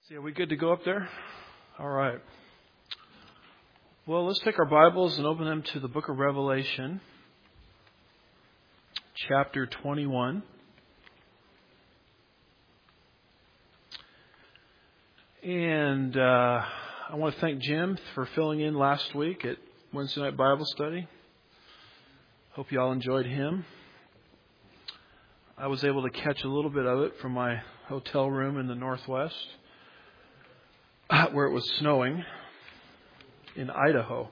See, are we good to go up there? All right. Well, let's take our Bibles and open them to the book of Revelation, chapter 21. And I want to thank Jim for filling in last week at Wednesday night Bible study. Hope you all enjoyed him. I was able to catch a little bit of it from my hotel room in the Northwest, where it was snowing in Idaho.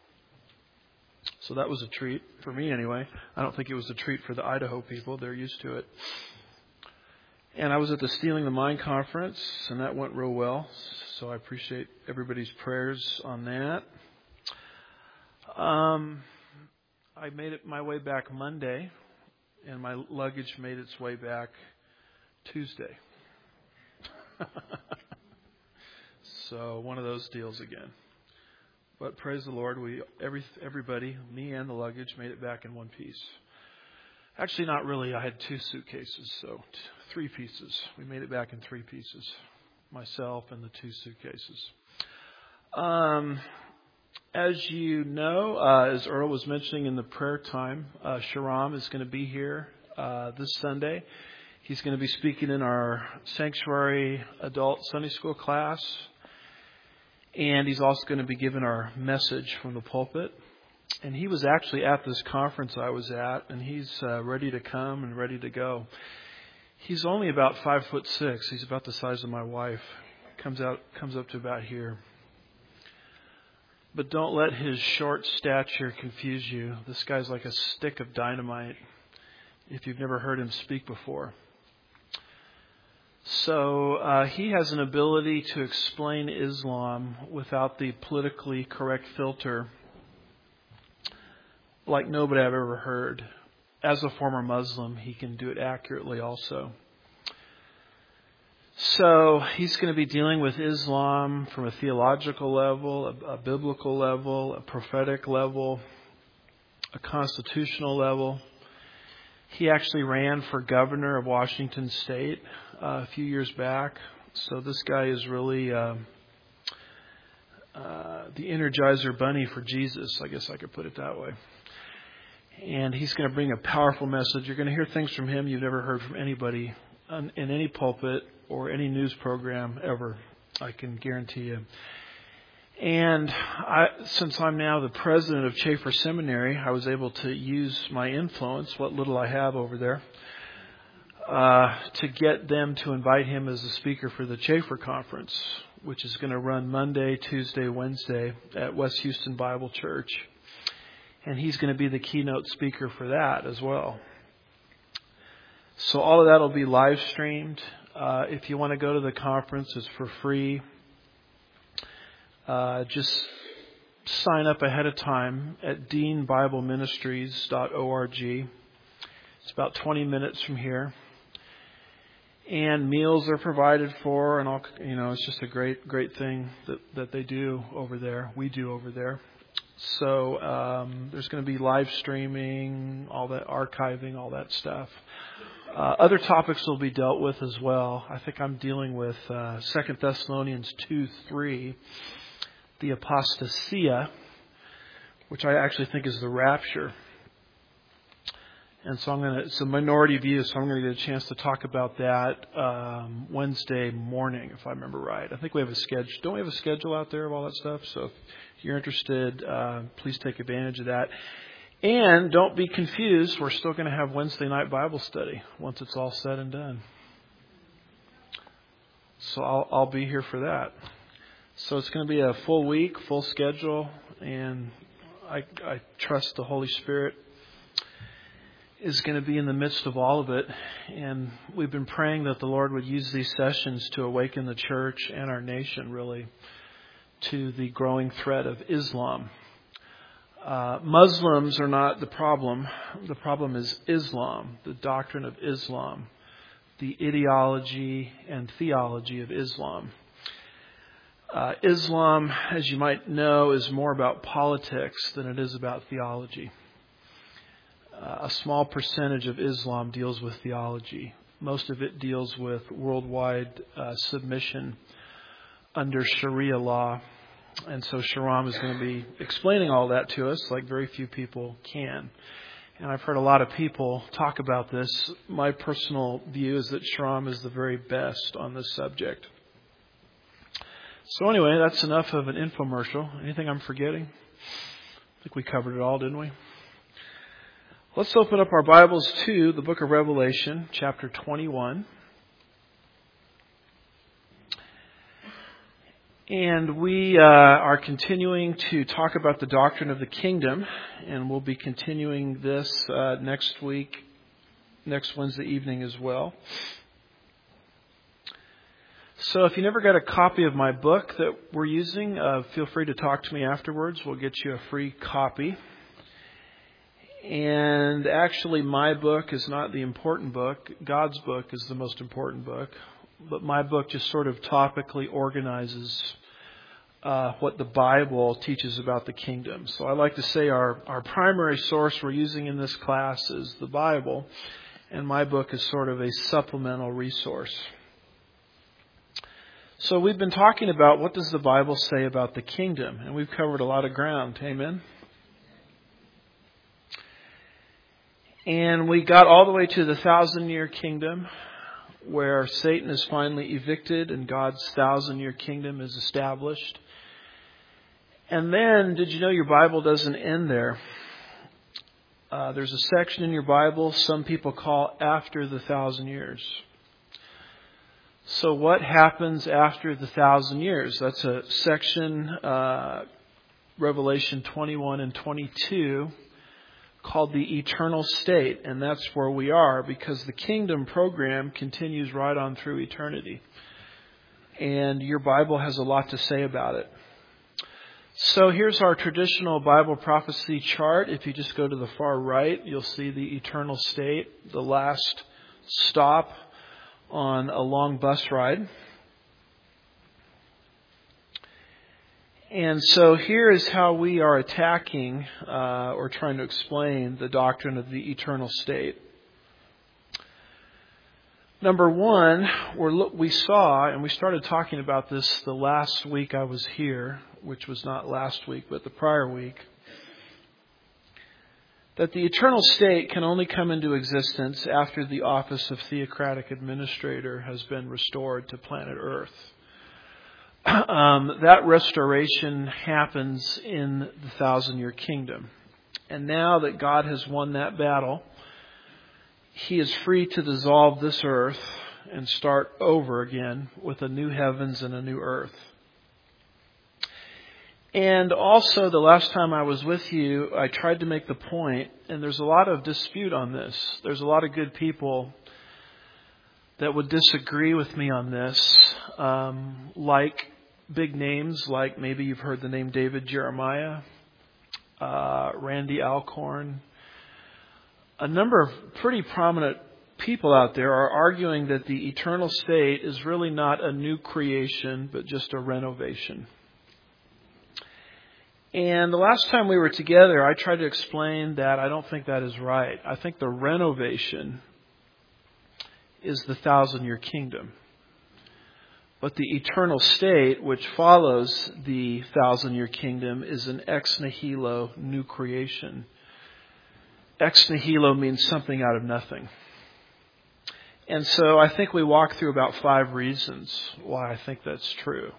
So that was a treat for me anyway. I don't think it was a treat for the Idaho people. They're used to it. And I was at the Stealing the Mind conference, and that went real well. So I appreciate everybody's prayers on that. I made it my way back Monday, and my luggage made its way back Tuesday. So one of those deals again. But praise the Lord, everybody, me and the luggage, made it back in one piece. Actually, not really. I had two suitcases, so three pieces. We made it back in three pieces, myself and the two suitcases. As you know, as Earl was mentioning in the prayer time, Sharam is going to be here this Sunday. He's going to be speaking in our Sanctuary Adult Sunday School class. And he's also going to be giving our message from the pulpit. And he was actually at this conference I was at, and he's ready to come and ready to go. He's only about 5'6". He's about the size of my wife. Comes up to about here. But don't let his short stature confuse you. This guy's like a stick of dynamite, if you've never heard him speak before. So he has an ability to explain Islam without the politically correct filter like nobody I've ever heard. As a former Muslim, he can do it accurately also. So he's going to be dealing with Islam from a theological level, a biblical level, a prophetic level, a constitutional level. He actually ran for governor of Washington State a few years back. So this guy is really the Energizer Bunny for Jesus, I guess I could put it that way. And he's going to bring a powerful message. You're going to hear things from him you've never heard from anybody in any pulpit or any news program ever, I can guarantee you. And since I'm now the president of Chafer Seminary, I was able to use my influence, what little I have over there, to get them to invite him as a speaker for the Chafer Conference, which is going to run Monday, Tuesday, Wednesday at West Houston Bible Church. And he's going to be the keynote speaker for that as well. So all of that will be live streamed. If you want to go to the conference, it's for free. Just sign up ahead of time at deanbibleministries.org. It's about 20 minutes from here. And meals are provided for, and all, it's just a great thing that they do over there. We do over there. So there's going to be live streaming, all that archiving, all that stuff. Other topics will be dealt with as well. I think I'm dealing with 2 Thessalonians 2:3, the apostasia, which I actually think is the rapture. And so it's a minority view, so I'm going to get a chance to talk about that Wednesday morning, if I remember right. I think we have a schedule. Don't we have a schedule out there of all that stuff? So if you're interested, please take advantage of that. And don't be confused. We're still going to have Wednesday night Bible study once it's all said and done. So I'll be here for that. So it's going to be a full week, full schedule, and I trust the Holy Spirit is going to be in the midst of all of it. And we've been praying that the Lord would use these sessions to awaken the church and our nation, really, to the growing threat of Islam. Muslims are not the problem. The problem is Islam, the doctrine of Islam, the ideology and theology of Islam. Islam, as you might know, is more about politics than it is about theology. A small percentage of Islam deals with theology. Most of it deals with worldwide submission under Sharia law. And so Shahram is going to be explaining all that to us like very few people can. And I've heard a lot of people talk about this. My personal view is that Shahram is the very best on this subject. So anyway, that's enough of an infomercial. Anything I'm forgetting? I think we covered it all, didn't we? Let's open up our Bibles to the book of Revelation, chapter 21. And we are continuing to talk about the doctrine of the kingdom, and we'll be continuing this next Wednesday evening as well. So if you never got a copy of my book that we're using, feel free to talk to me afterwards. We'll get you a free copy. And actually, my book is not the important book. God's book is the most important book. But my book just sort of topically organizes what the Bible teaches about the kingdom. So I like to say our primary source we're using in this class is the Bible, and my book is sort of a supplemental resource. So we've been talking about what does the Bible say about the kingdom, and we've covered a lot of ground. Amen? And we got all the way to the 1,000-year kingdom, where Satan is finally evicted and God's 1,000-year kingdom is established. And then, did you know your Bible doesn't end there? There's a section in your Bible some people call after the 1,000 years. So what happens after the 1,000 years? That's a section, Revelation 21 and 22, called the eternal state. And that's where we are, because the kingdom program continues right on through eternity. And your Bible has a lot to say about it. So here's our traditional Bible prophecy chart. If you just go to the far right, you'll see the eternal state, the last stop on a long bus ride. And so here is how we are attacking or trying to explain the doctrine of the eternal state. Number one, we saw, and we started talking about this the last week I was here, which was not last week, but the prior week, that the eternal state can only come into existence after the office of theocratic administrator has been restored to planet Earth. That restoration happens in the 1,000-year kingdom. And now that God has won that battle, He is free to dissolve this earth and start over again with a new heavens and a new earth. And also, the last time I was with you, I tried to make the point, and there's a lot of dispute on this. There's a lot of good people that would disagree with me on this, like big names, like maybe you've heard the name David Jeremiah, Randy Alcorn. A number of pretty prominent people out there are arguing that the eternal state is really not a new creation, but just a renovation. And the last time we were together, I tried to explain that I don't think that is right. I think the renovation is the 1,000-year kingdom. But the eternal state, which follows the 1,000-year kingdom, is an ex nihilo new creation. Ex nihilo means something out of nothing. And so I think we walked through about 5 reasons why I think that's true.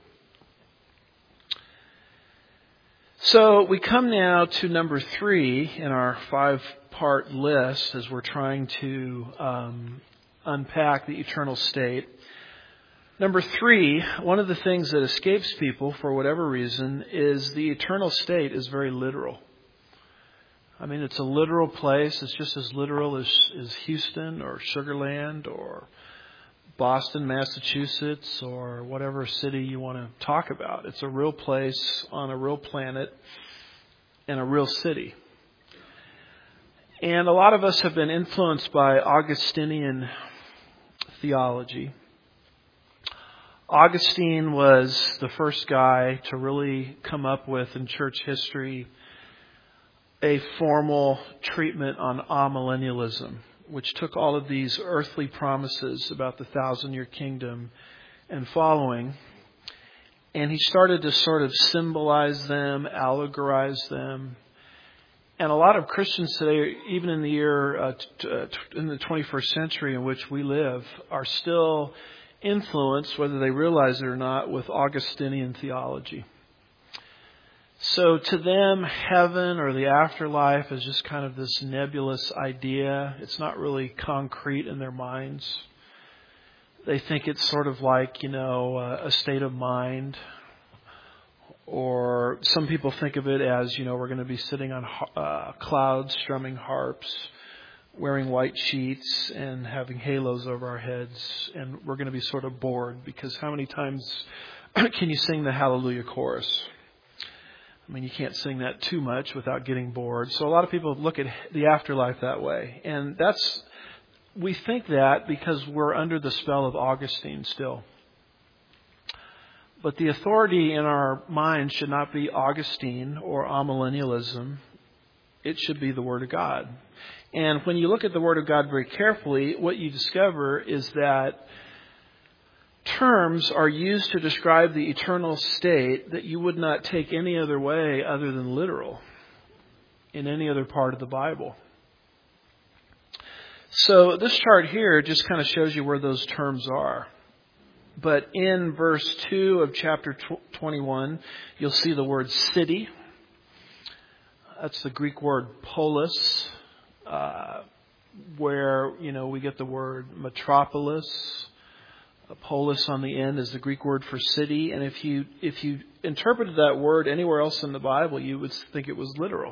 So we come now to number 3 in our 5-part list as we're trying to unpack the eternal state. Number 3, one of the things that escapes people for whatever reason is the eternal state is very literal. I mean, it's a literal place. It's just as literal as Houston or Sugar Land or Boston, Massachusetts, or whatever city you want to talk about. It's a real place on a real planet in a real city. And a lot of us have been influenced by Augustinian theology. Augustine was the first guy to really come up with in church history a formal treatment on amillennialism, which took all of these earthly promises about the 1,000-year kingdom and following And he started to sort of symbolize them, allegorize them. And a lot of Christians today, even in the in the 21st century in which we live, are still influenced, whether they realize it or not, with Augustinian theology. So to them, heaven or the afterlife is just kind of this nebulous idea. It's not really concrete in their minds. They think it's sort of like, a state of mind. Or some people think of it as, we're going to be sitting on clouds, strumming harps, wearing white sheets, and having halos over our heads. And we're going to be sort of bored, because how many times can you sing the Hallelujah chorus? I mean, you can't sing that too much without getting bored. So a lot of people look at the afterlife that way. And we think that because we're under the spell of Augustine still. But the authority in our minds should not be Augustine or amillennialism. It should be the Word of God. And when you look at the Word of God very carefully, what you discover is that terms are used to describe the eternal state that you would not take any other way other than literal in any other part of the Bible. So this chart here just kind of shows you where those terms are. But in verse 2 of chapter 21, you'll see the word city. That's the Greek word polis, where, we get the word metropolis. Polis on the end is the Greek word for city. And if you interpreted that word anywhere else in the Bible, you would think it was literal.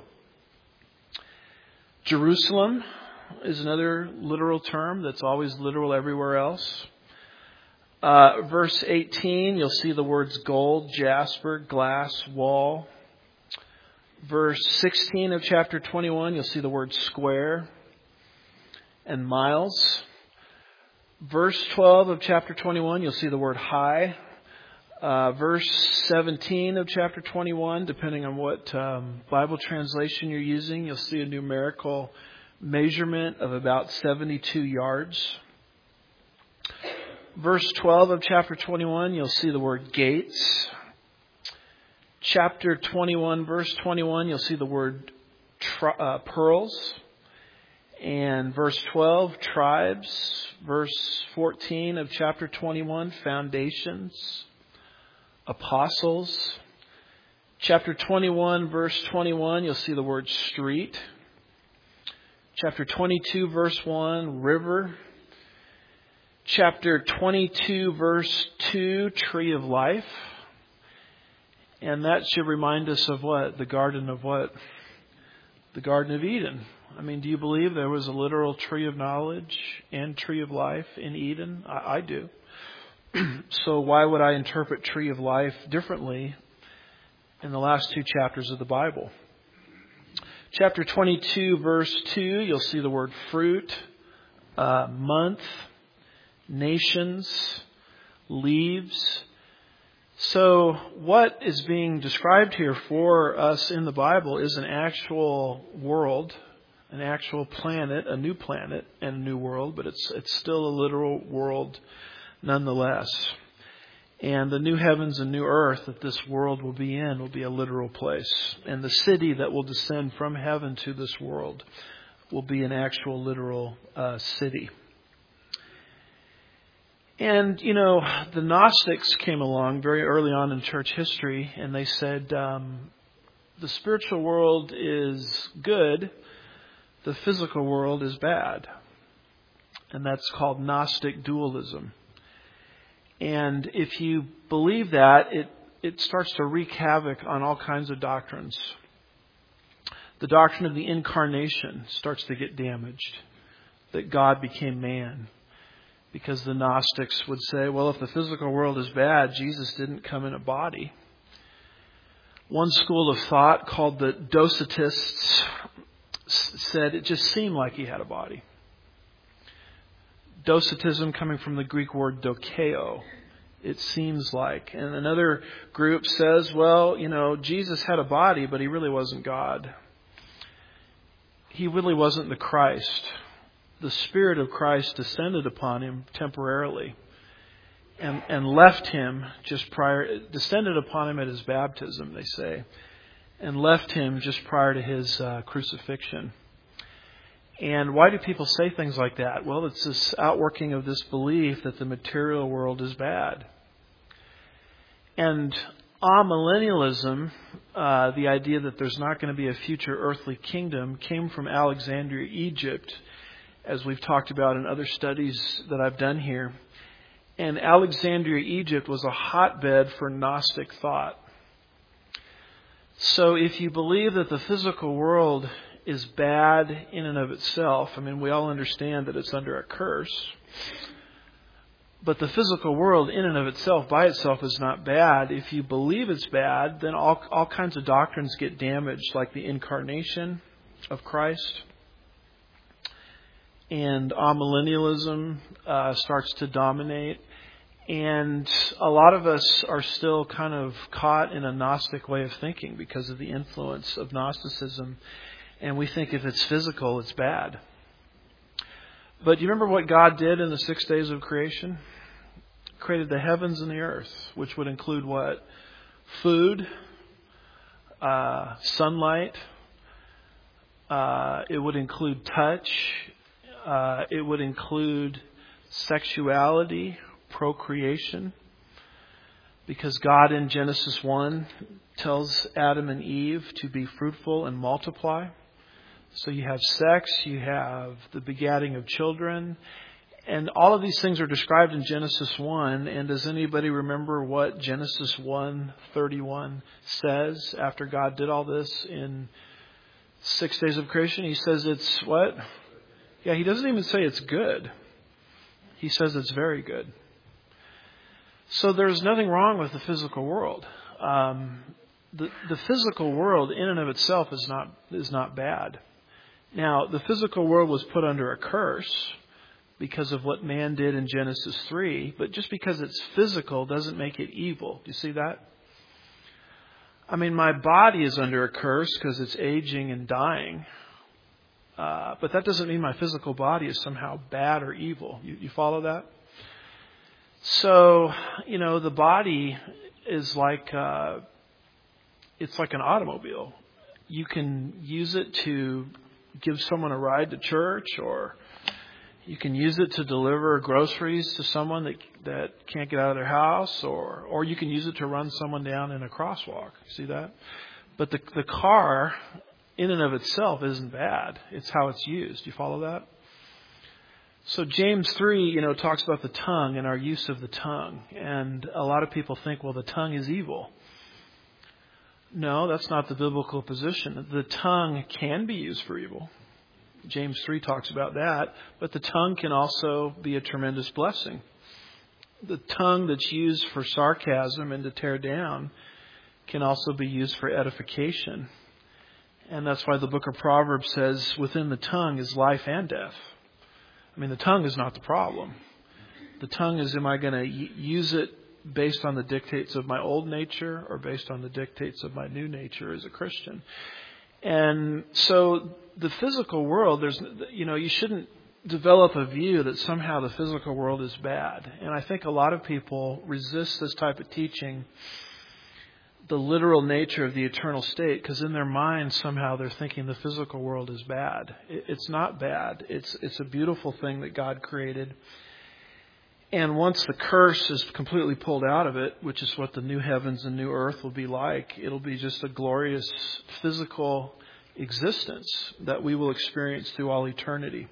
Jerusalem is another literal term that's always literal everywhere else. Verse 18, you'll see the words gold, jasper, glass, wall. Verse 16 of chapter 21, you'll see the word square and miles. Verse 12 of chapter 21, you'll see the word high. Verse 17 of chapter 21, depending on what Bible translation you're using, you'll see a numerical measurement of about 72 yards. Verse 12 of chapter 21, you'll see the word gates. Chapter 21, verse 21, you'll see the word pearls. And verse 12, tribes. Verse 14 of chapter 21, foundations. Apostles. Chapter 21, verse 21, you'll see the word street. Chapter 22, verse 1, river. Chapter 22, verse 2, tree of life. And that should remind us of what? The Garden of what? The Garden of Eden. I mean, do you believe there was a literal tree of knowledge and tree of life in Eden? I do. So why would I interpret tree of life differently in the last two chapters of the Bible? Chapter 22, verse 2, you'll see the word fruit, month, nations, leaves. So what is being described here for us in the Bible is an actual world, an actual planet, a new planet and a new world, but it's still a literal world nonetheless. And the new heavens and new earth that this world will be in will be a literal place. And the city that will descend from heaven to this world will be an actual literal city. And, the Gnostics came along very early on in church history, and they said the spiritual world is good, the physical world is bad. And that's called Gnostic dualism. And if you believe that, it starts to wreak havoc on all kinds of doctrines. The doctrine of the incarnation starts to get damaged, that God became man. Because the Gnostics would say, well, if the physical world is bad, Jesus didn't come in a body. One school of thought called the Docetists said it just seemed like he had a body. Docetism coming from the Greek word dokeo. It seems like. And another group says, well, Jesus had a body, but he really wasn't God. He really wasn't the Christ. The Spirit of Christ descended upon him temporarily. and left him just prior, descended upon him at his baptism, they say, and left him just prior to his crucifixion. And why do people say things like that? Well, it's this outworking of this belief that the material world is bad. And amillennialism, the idea that there's not going to be a future earthly kingdom, came from Alexandria, Egypt, as we've talked about in other studies that I've done here. And Alexandria, Egypt was a hotbed for Gnostic thought. So if you believe that the physical world is bad in and of itself, I mean, we all understand that it's under a curse. But the physical world in and of itself, by itself, is not bad. If you believe it's bad, then all kinds of doctrines get damaged, like the incarnation of Christ. And amillennialism starts to dominate. And a lot of us are still kind of caught in a Gnostic way of thinking because of the influence of Gnosticism. And we think if it's physical, it's bad. But do you remember what God did in the 6 days of creation? Created the heavens and the earth, which would include what? Food, sunlight. It would include touch. It would include sexuality, procreation. Because God in Genesis 1 tells Adam and Eve to be fruitful and multiply. So you have sex, you have the begatting of children, and all of these things are described in Genesis 1. And does anybody remember what Genesis 1:31 says after God did all this in 6 days of creation? He says it's what? Yeah, he doesn't even say it's good. He says it's very good. So there's nothing wrong with the physical world. The physical world in and of itself is not bad. Now, the physical world was put under a curse because of what man did in Genesis 3, but just because it's physical doesn't make it evil. Do you see that? I mean, my body is under a curse because it's aging and dying. But that doesn't mean my physical body is somehow bad or evil. You follow that? So, the body is like, it's like an automobile. You can use it to give someone a ride to church, or you can use it to deliver groceries to someone that can't get out of their house, or you can use it to run someone down in a crosswalk. See that? But the car in and of itself isn't bad. It's how it's used. You follow that? So James 3, talks about the tongue and our use of the tongue. And a lot of people think, well, the tongue is evil. No, that's not the biblical position. The tongue can be used for evil. James 3 talks about that. But the tongue can also be a tremendous blessing. The tongue that's used for sarcasm and to tear down can also be used for edification. And that's why the book of Proverbs says, within the tongue is life and death. I mean, the tongue is not the problem. The tongue is, am I going to use it based on the dictates of my old nature or based on the dictates of my new nature as a Christian? And so the physical world, you shouldn't develop a view that somehow the physical world is bad. And I think a lot of people resist this type of teaching, the literal nature of the eternal state, because in their minds somehow they're thinking the physical world is bad. It's not bad. It's a beautiful thing that God created. And once the curse is completely pulled out of it, which is what the new heavens and new earth will be like, it'll be just a glorious physical existence that we will experience through all eternity.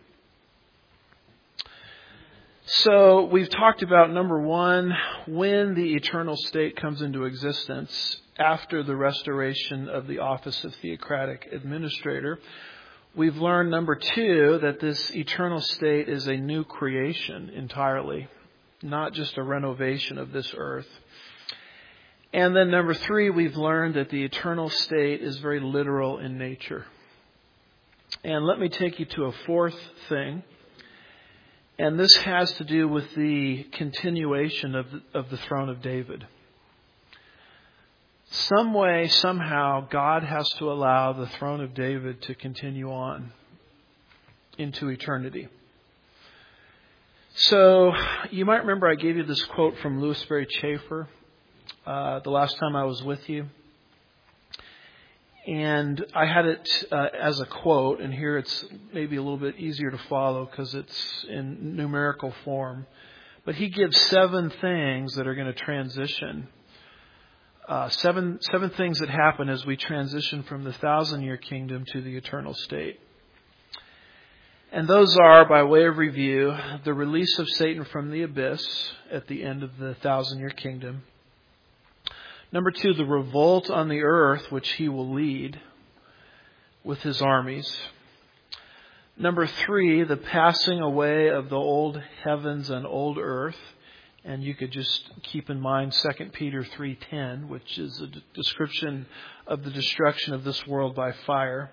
So we've talked about, number one, when the eternal state comes into existence after the restoration of the office of theocratic administrator. We've learned, number two, that this eternal state is a new creation entirely, not just a renovation of this earth. And then number three, we've learned that the eternal state is very literal in nature. And let me take you to a fourth thing. And this has to do with the continuation of the throne of David. Some way, somehow, God has to allow the throne of David to continue on into eternity. So you might remember I gave you this quote from Louis Sperry Chafer the last time I was with you. And I had it as a quote, and here it's maybe a little bit easier to follow because it's in numerical form. But he gives 7 things that are going to transition. Seven things that happen as we transition from the 1,000-year kingdom to the eternal state. And those are, by way of review, the release of Satan from the abyss at the end of the 1,000-year kingdom. Number 2, the revolt on the earth, which he will lead with his armies. Number 3, the passing away of the old heavens and old earth. And you could just keep in mind 2 Peter 3:10, which is a description of the destruction of this world by fire.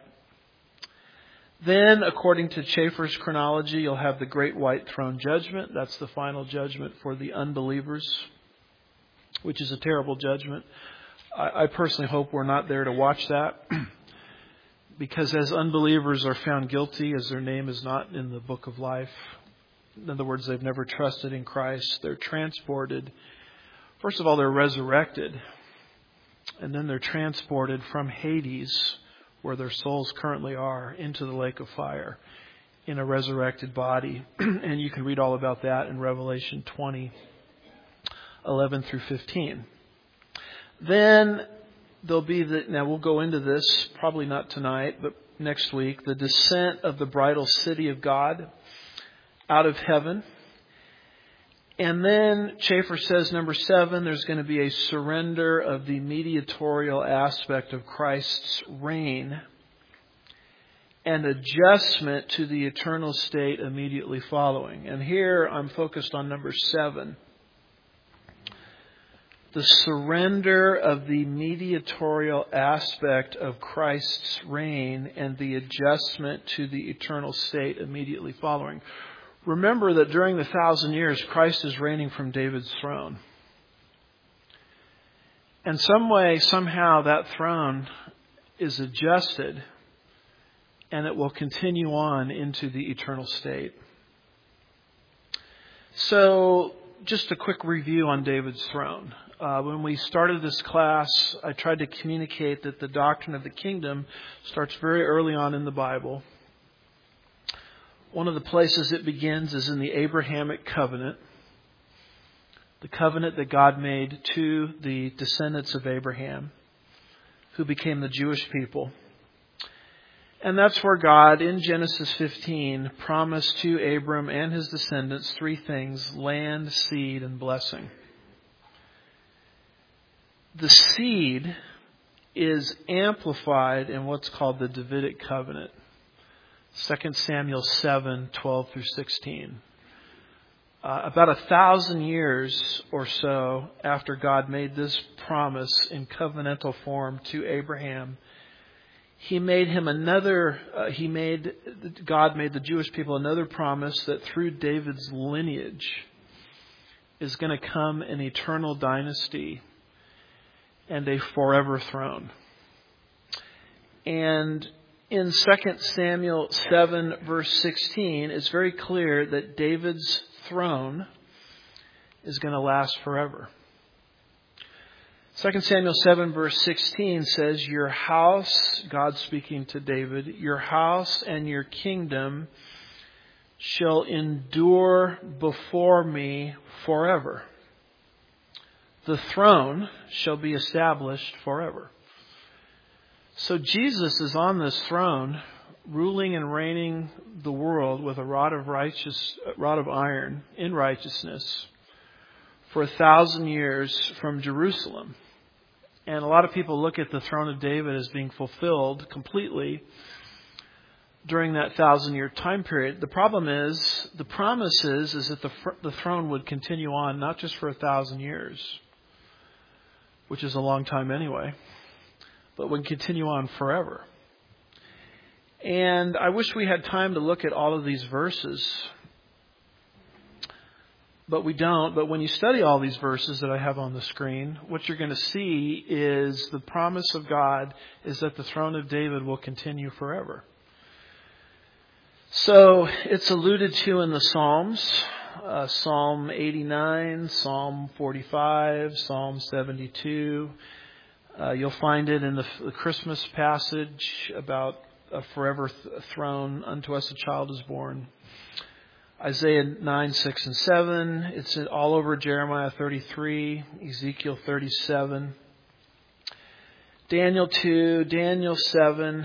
Then, according to Chafer's chronology, you'll have the great white throne judgment. That's the final judgment for the unbelievers, which is a terrible judgment. I personally hope we're not there to watch that, because as unbelievers are found guilty, as their name is not in the book of life, in other words, they've never trusted in Christ, they're transported. First of all, they're resurrected, and then they're transported from Hades, where their souls currently are, into the lake of fire in a resurrected body. And you can read all about that in Revelation 20:11 through 15. Then there'll be now we'll go into this, probably not tonight, but next week, the descent of the bridal city of God out of heaven. And then Chafer says, number 7, there's going to be a surrender of the mediatorial aspect of Christ's reign and adjustment to the eternal state immediately following. And here I'm focused on number 7. The surrender of the mediatorial aspect of Christ's reign and the adjustment to the eternal state immediately following. Remember that during the 1,000 years, Christ is reigning from David's throne. And some way, somehow, that throne is adjusted, and it will continue on into the eternal state. So, just a quick review on David's throne. When we started this class, I tried to communicate that the doctrine of the kingdom starts very early on in the Bible. One of the places it begins is in the Abrahamic covenant, the covenant that God made to the descendants of Abraham, who became the Jewish people. And that's where God, in Genesis 15, promised to Abram and his descendants 3 things: land, seed, and blessing. The seed is amplified in what's called the Davidic covenant. 2 Samuel 7:12 through 16. About 1,000 years or so after God made this promise in covenantal form to Abraham, God made the Jewish people another promise that through David's lineage is going to come an eternal dynasty and a forever throne. And in 2 Samuel 7, verse 16, it's very clear that David's throne is going to last forever. 2 Samuel 7, verse 16 says, your house, God speaking to David, your house and your kingdom shall endure before me forever. The throne shall be established forever. So Jesus is on this throne, ruling and reigning the world with a rod of iron in righteousness for 1,000 years from Jerusalem. And a lot of people look at the throne of David as being fulfilled completely during that 1,000-year time period. The problem is, the promise is that the throne would continue on not just for 1,000 years, which is a long time anyway, but would continue on forever. And I wish we had time to look at all of these verses, but we don't. But when you study all these verses that I have on the screen, what you're going to see is the promise of God is that the throne of David will continue forever. So it's alluded to in the Psalms. Psalm 89, Psalm 45, Psalm 72. You'll find it in the Christmas passage about a forever throne. Unto us a child is born. Isaiah 9, 6, and 7. It's all over Jeremiah 33, Ezekiel 37. Daniel 2, Daniel 7,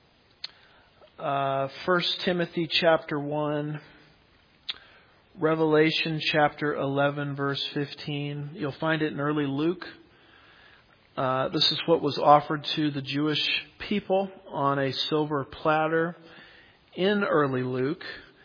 1 Timothy chapter 1, Revelation chapter 11, verse 15. You'll find it in early Luke. This is what was offered to the Jewish people on a silver platter in early Luke.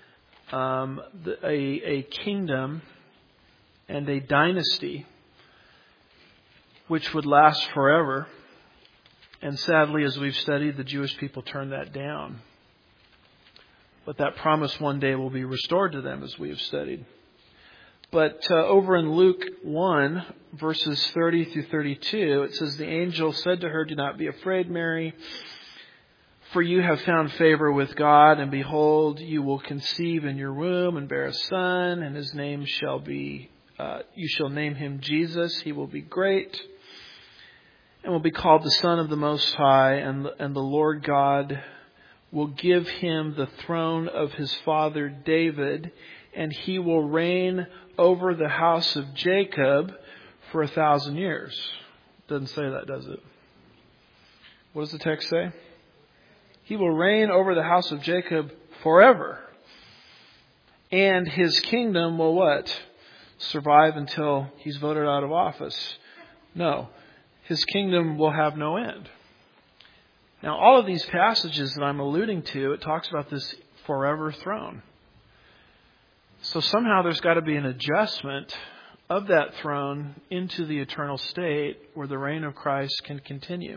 A kingdom and a dynasty which would last forever. And sadly, as we've studied, the Jewish people turned that down. But that promise one day will be restored to them, as we have studied. But over in Luke 1, verses 30 through 32, it says, the angel said to her, do not be afraid, Mary, for you have found favor with God, and behold, you will conceive in your womb and bear a son, and his name shall be, you shall name him Jesus. He will be great and will be called the Son of the Most High, and the Lord God will give him the throne of his father David, and he will reign over the house of Jacob for 1,000 years. Doesn't say that, does it? What does the text say? He will reign over the house of Jacob forever. And his kingdom will what? Survive until he's voted out of office? No. His kingdom will have no end. Now, all of these passages that I'm alluding to, it talks about this forever throne. So somehow there's got to be an adjustment of that throne into the eternal state where the reign of Christ can continue.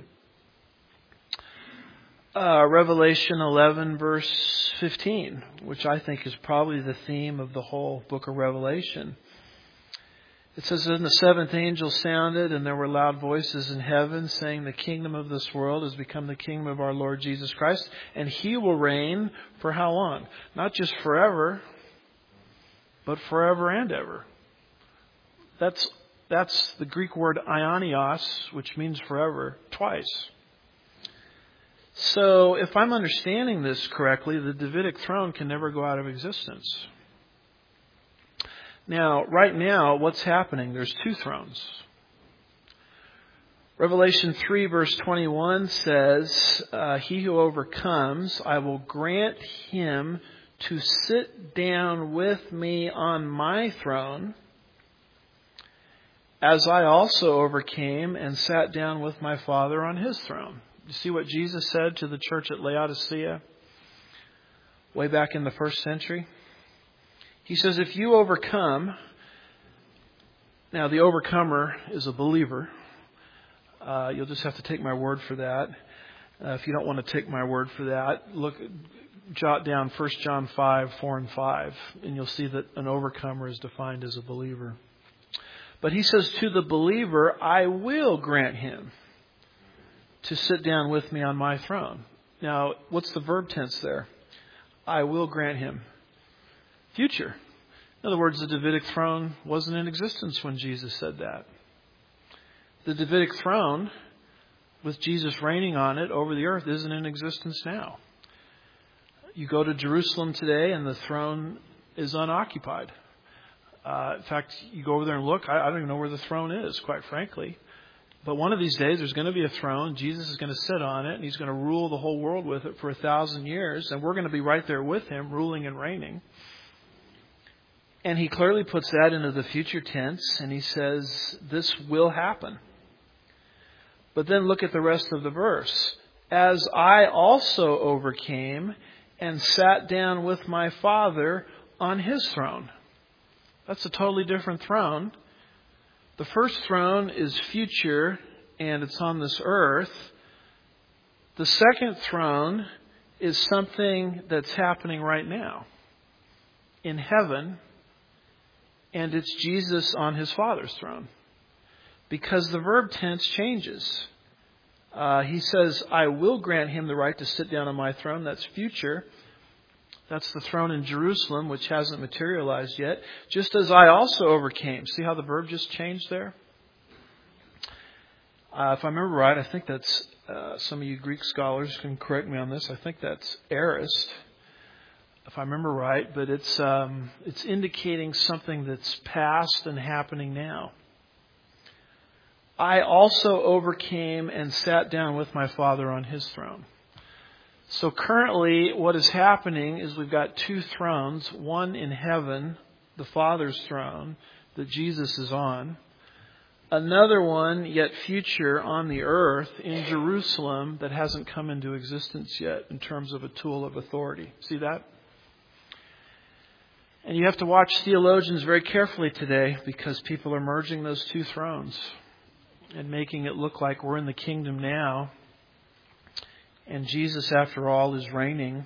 Revelation 11, verse 15, which I think is probably the theme of the whole book of Revelation. It says, then the seventh angel sounded, and there were loud voices in heaven saying, the kingdom of this world has become the kingdom of our Lord Jesus Christ, and he will reign for how long? Not just forever, but forever and ever. That's the Greek word aionios, which means forever, twice. So if I'm understanding this correctly, the Davidic throne can never go out of existence. Now, right now, what's happening? There's two thrones. Revelation 3 verse 21 says, he who overcomes, I will grant him to sit down with me on my throne, as I also overcame and sat down with my Father on his throne. You see what Jesus said to the church at Laodicea way back in the first century? He says, if you overcome, now the overcomer is a believer. You'll just have to take my word for that. If you don't want to take my word for that, jot down 1 John 5, 4 and 5, and you'll see that an overcomer is defined as a believer. But he says, to the believer, I will grant him to sit down with me on my throne. Now, what's the verb tense there? I will grant him. Future. In other words, the Davidic throne wasn't in existence when Jesus said that. The Davidic throne, with Jesus reigning on it over the earth, isn't in existence now. You go to Jerusalem today and the throne is unoccupied. In fact, you go over there and look, I don't even know where the throne is, quite frankly. But one of these days, there's going to be a throne. Jesus is going to sit on it, and he's going to rule the whole world with it for 1,000 years. And we're going to be right there with him, ruling and reigning. And he clearly puts that into the future tense, and he says, this will happen. But then look at the rest of the verse. As I also overcame and sat down with my Father on his throne. That's a totally different throne. The first throne is future, and it's on this earth. The second throne is something that's happening right now in heaven, and it's Jesus on his Father's throne. Because the verb tense changes. He says, I will grant him the right to sit down on my throne. That's future. That's the throne in Jerusalem, which hasn't materialized yet. Just as I also overcame. See how the verb just changed there? If I remember right, I think that's, some of you Greek scholars can correct me on this, I think that's aorist, if I remember right, but it's indicating something that's past and happening now. I also overcame and sat down with my Father on His throne. So currently what is happening is we've got two thrones, one in heaven, the Father's throne that Jesus is on. Another one, yet future, on the earth in Jerusalem that hasn't come into existence yet in terms of a tool of authority. See that? And you have to watch theologians very carefully today because people are merging those two thrones and making it look like we're in the kingdom now. And Jesus, after all, is reigning,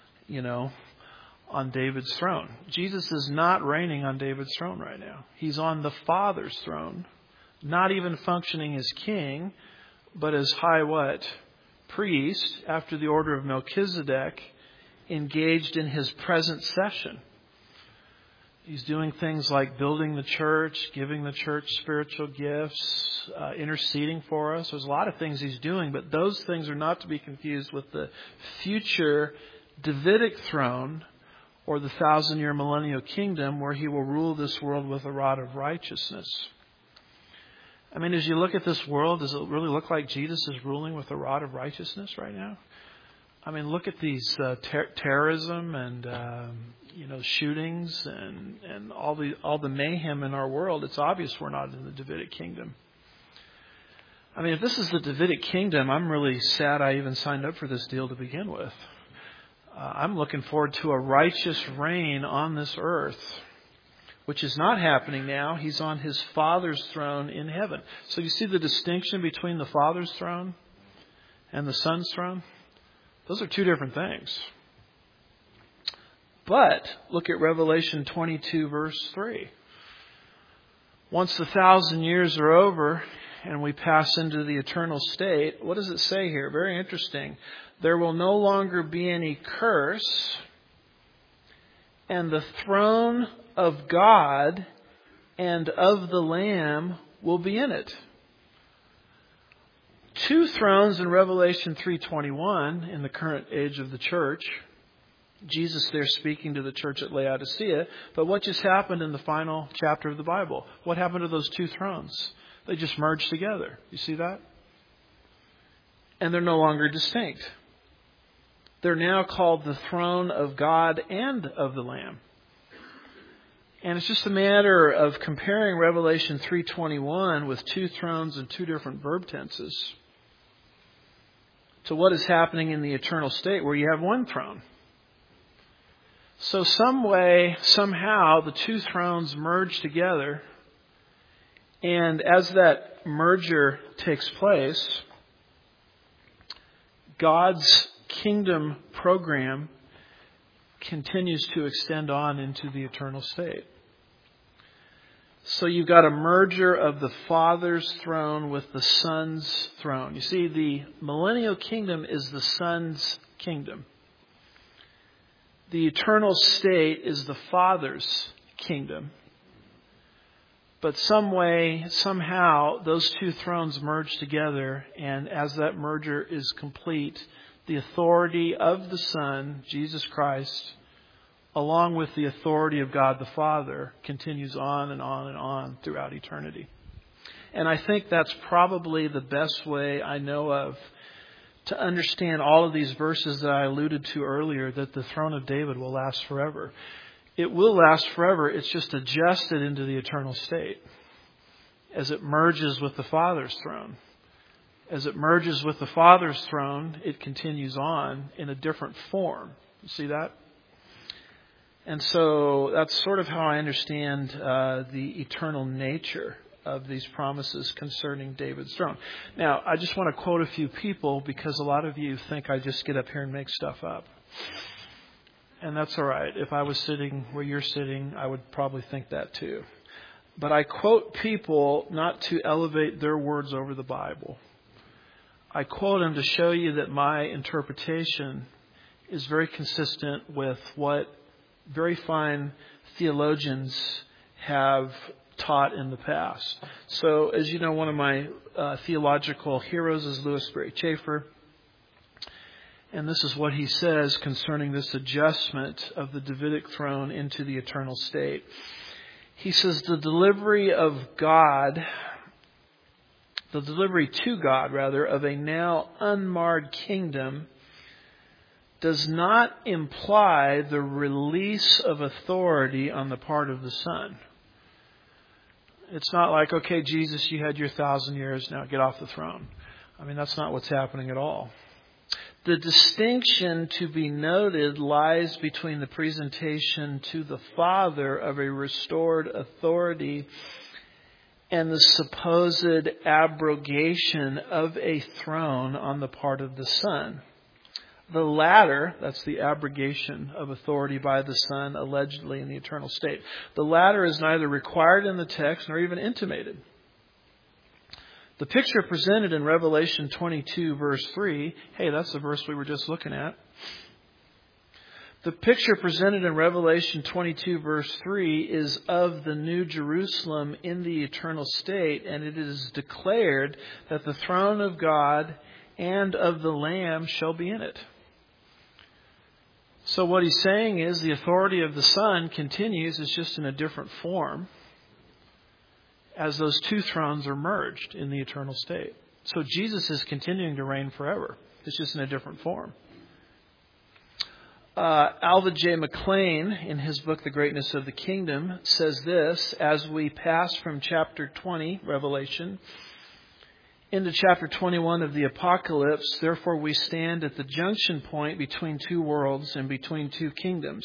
on David's throne. Jesus is not reigning on David's throne right now. He's on the Father's throne. Not even functioning as king, but as high what? Priest, after the order of Melchizedek, engaged in His present session. He's doing things like building the church, giving the church spiritual gifts, interceding for us. There's a lot of things He's doing, but those things are not to be confused with the future Davidic throne or the 1,000-year millennial kingdom where He will rule this world with a rod of righteousness. I mean, as you look at this world, does it really look like Jesus is ruling with a rod of righteousness right now? I mean, look at these terrorism and shootings and all the mayhem in our world. It's obvious we're not in the Davidic kingdom. I mean, if this is the Davidic kingdom, I'm really sad I even signed up for this deal to begin with. I'm looking forward to a righteous reign on this earth, which is not happening now. He's on His Father's throne in heaven. So you see the distinction between the Father's throne and the Son's throne? Those are two different things. But look at Revelation 22, verse 3. Once the 1,000 years are over and we pass into the eternal state, what does it say here? Very interesting. There will no longer be any curse, and the throne of God and of the Lamb will be in it. Two thrones in Revelation 3:21 in the current age of the church. Jesus there speaking to the church at Laodicea. But what just happened in the final chapter of the Bible? What happened to those two thrones? They just merged together. You see that? And they're no longer distinct. They're now called the throne of God and of the Lamb. And it's just a matter of comparing Revelation 3:21 with two thrones and two different verb tenses to what is happening in the eternal state where you have one throne. So some way, somehow, the two thrones merge together. And as that merger takes place, God's kingdom program continues to extend on into the eternal state. So you've got a merger of the Father's throne with the Son's throne. You see, the millennial kingdom is the Son's kingdom. The eternal state is the Father's kingdom. But some way, somehow, those two thrones merge together, and as that merger is complete, the authority of the Son, Jesus Christ, along with the authority of God the Father, continues on and on and on throughout eternity. And I think that's probably the best way I know of to understand all of these verses that I alluded to earlier, that the throne of David will last forever. It will last forever. It's just adjusted into the eternal state as it merges with the Father's throne. As it merges with the Father's throne, it continues on in a different form. You see that? And so that's sort of how I understand the eternal nature of these promises concerning David's throne. Now, I just want to quote a few people because a lot of you think I just get up here and make stuff up. And that's all right. If I was sitting where you're sitting, I would probably think that too. But I quote people not to elevate their words over the Bible. I quote them to show you that my interpretation is very consistent with what very fine theologians have taught in the past. So, as you know, one of my theological heroes is Louis Sperry Chafer. And this is what he says concerning this adjustment of the Davidic throne into the eternal state. He says the delivery to God, of a now unmarred kingdom does not imply the release of authority on the part of the Son. It's not like, okay, Jesus, you had your 1,000 years, now get off the throne. I mean, that's not what's happening at all. The distinction to be noted lies between the presentation to the Father of a restored authority and the supposed abrogation of a throne on the part of the Son. The latter, that's the abrogation of authority by the Son, allegedly in the eternal state. The latter is neither required in the text nor even intimated. The picture presented in Revelation 22, verse 3, hey, that's the verse we were just looking at. The picture presented in Revelation 22, verse 3 is of the New Jerusalem in the eternal state, and it is declared that the throne of God and of the Lamb shall be in it. So what he's saying is the authority of the Son continues, it's just in a different form, as those two thrones are merged in the eternal state. So Jesus is continuing to reign forever. It's just in a different form. Alva J. McLean, in his book, The Greatness of the Kingdom, says this: as we pass from chapter 20, Revelation, into chapter 21 of the Apocalypse, therefore we stand at the junction point between two worlds and between two kingdoms.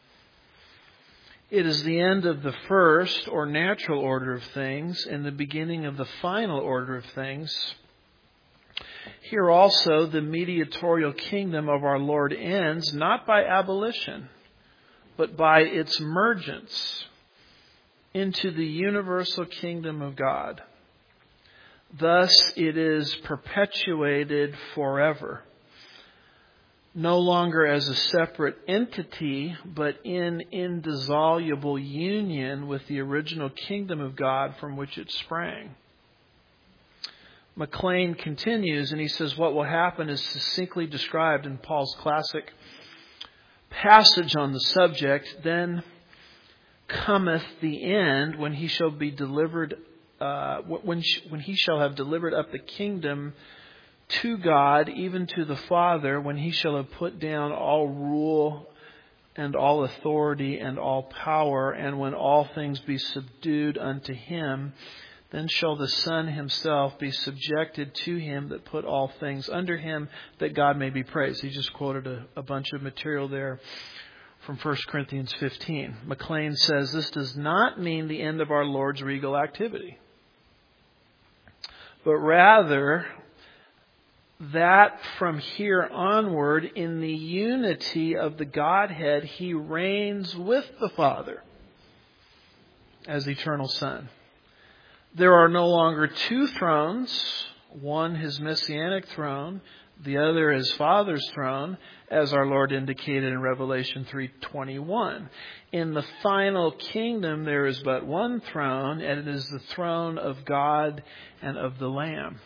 It is the end of the first or natural order of things and the beginning of the final order of things. Here also the mediatorial kingdom of our Lord ends not by abolition, but by its mergence into the universal kingdom of God. Thus it is perpetuated forever, no longer as a separate entity, but in indissoluble union with the original kingdom of God from which it sprang. McLean continues, and he says what will happen is succinctly described in Paul's classic passage on the subject. Then cometh the end, when he shall be delivered, when he shall have delivered up the kingdom to God, even to the Father, when he shall have put down all rule and all authority and all power, and when all things be subdued unto him, then shall the Son himself be subjected to him that put all things under him, that God may be praised. He just quoted a bunch of material there from 1 Corinthians 15. McLean says this does not mean the end of our Lord's regal activity, but rather that from here onward, in the unity of the Godhead, he reigns with the Father as eternal Son. There are no longer two thrones, one his messianic throne, the other his Father's throne, as our Lord indicated in Revelation 3:21. In the final kingdom there is but one throne, and it is the throne of God and of the Lamb.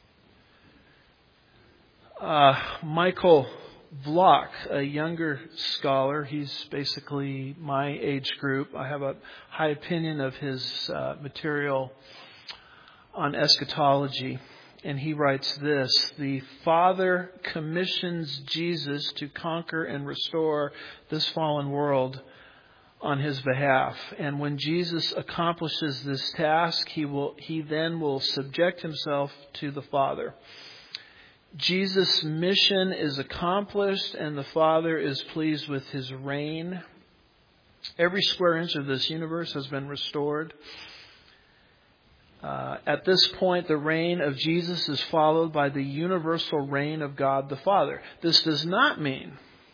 Michael Block, a younger scholar, he's basically my age group. I have a high opinion of his material on eschatology. And he writes this: the Father commissions Jesus to conquer and restore this fallen world on his behalf. And when Jesus accomplishes this task, he then will subject himself to the Father. Jesus' mission is accomplished and the Father is pleased with his reign. Every square inch of this universe has been restored. At this point, the reign of Jesus is followed by the universal reign of God the Father. This does not mean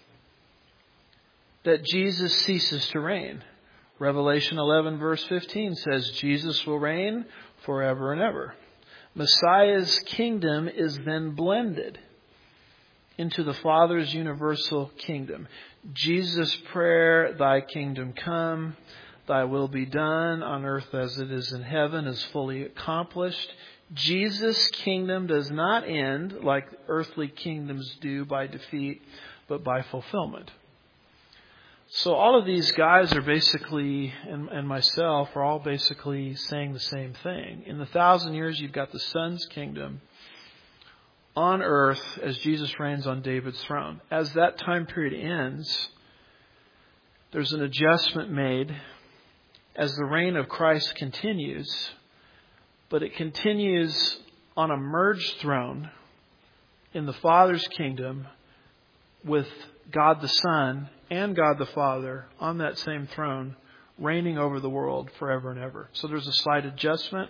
that Jesus ceases to reign. Revelation 11 verse 15 says Jesus will reign forever and ever. Messiah's kingdom is then blended into the Father's universal kingdom. Jesus' prayer, thy kingdom come, thy will be done on earth as it is in heaven, is fully accomplished. Jesus' kingdom does not end like earthly kingdoms do by defeat, but by fulfillment. So all of these guys are basically, and myself, are all basically saying the same thing. In the 1,000 years, you've got the Son's kingdom on earth as Jesus reigns on David's throne. As that time period ends, there's an adjustment made as the reign of Christ continues, but it continues on a merged throne in the Father's kingdom with God the Son and God the Father on that same throne, reigning over the world forever and ever. So there's a slight adjustment.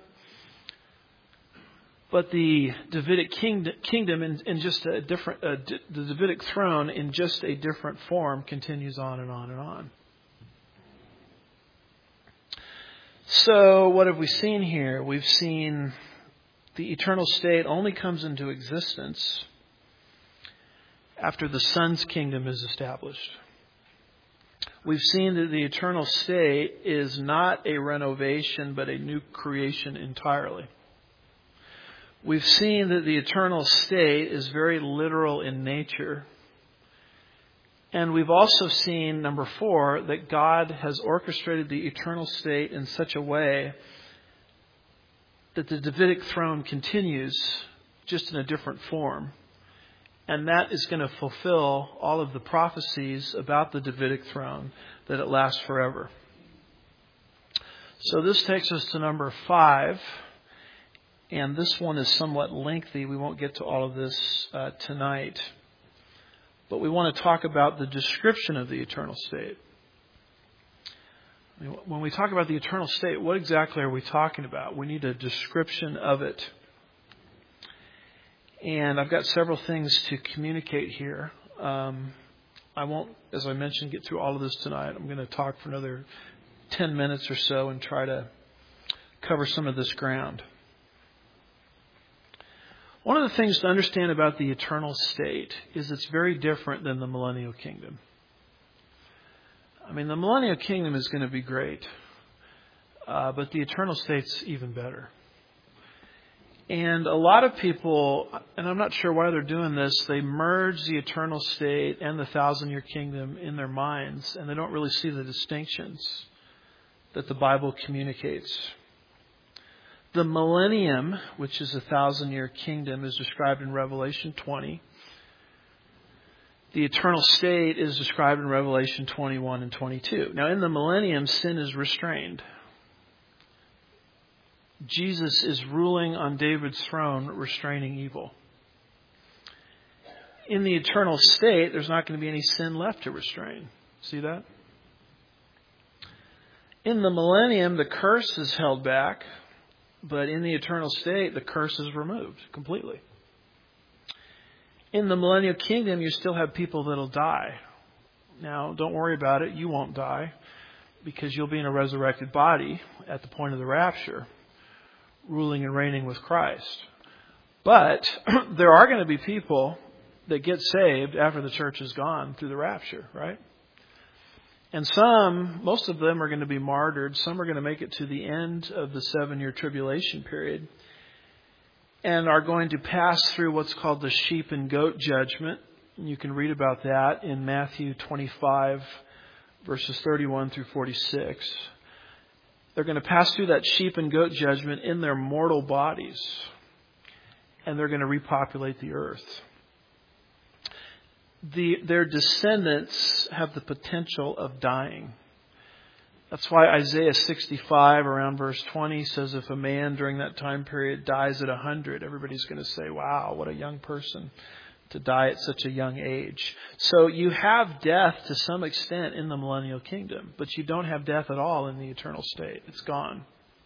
But the Davidic kingdom in just a different, the Davidic throne in just a different form continues on and on and on. So what have we seen here? We've seen the eternal state only comes into existence after the Son's kingdom is established. We've seen that the eternal state is not a renovation, but a new creation entirely. We've seen that the eternal state is very literal in nature. And we've also seen, number 4, that God has orchestrated the eternal state in such a way that the Davidic throne continues just in a different form. And that is going to fulfill all of the prophecies about the Davidic throne, that it lasts forever. So this takes us to number 5. And this one is somewhat lengthy. We won't get to all of this tonight. But we want to talk about the description of the eternal state. I mean, when we talk about the eternal state, what exactly are we talking about? We need a description of it. And I've got several things to communicate here. I won't, as I mentioned, get through all of this tonight. I'm going to talk for another 10 minutes or so and try to cover some of this ground. One of the things to understand about the eternal state is it's very different than the millennial kingdom. I mean, the millennial kingdom is going to be great, but the eternal state's even better. And a lot of people, and I'm not sure why they're doing this, they merge the eternal state and the 1,000-year kingdom in their minds, and they don't really see the distinctions that the Bible communicates. The millennium, which is a 1,000-year kingdom, is described in Revelation 20. The eternal state is described in Revelation 21 and 22. Now, in the millennium, sin is restrained. Jesus is ruling on David's throne, restraining evil. In the eternal state, there's not going to be any sin left to restrain. See that? In the millennium, the curse is held back, but in the eternal state, the curse is removed completely. In the millennial kingdom, you still have people that'll die. Now, don't worry about it. You won't die because you'll be in a resurrected body at the point of the rapture, ruling and reigning with Christ. But there are going to be people that get saved after the church is gone through the rapture, right? And most of them are going to be martyred. Some are going to make it to the end of the 7-year tribulation period and are going to pass through what's called the sheep and goat judgment. You can read about that in Matthew 25, verses 31 through 46. They're going to pass through that sheep and goat judgment in their mortal bodies, and they're going to repopulate the earth. Their descendants have the potential of dying. That's why Isaiah 65 around verse 20 says if a man during that time period dies at 100, everybody's going to say, wow, what a young person to die at such a young age. So you have death to some extent in the millennial kingdom, but you don't have death at all in the eternal state. It's gone.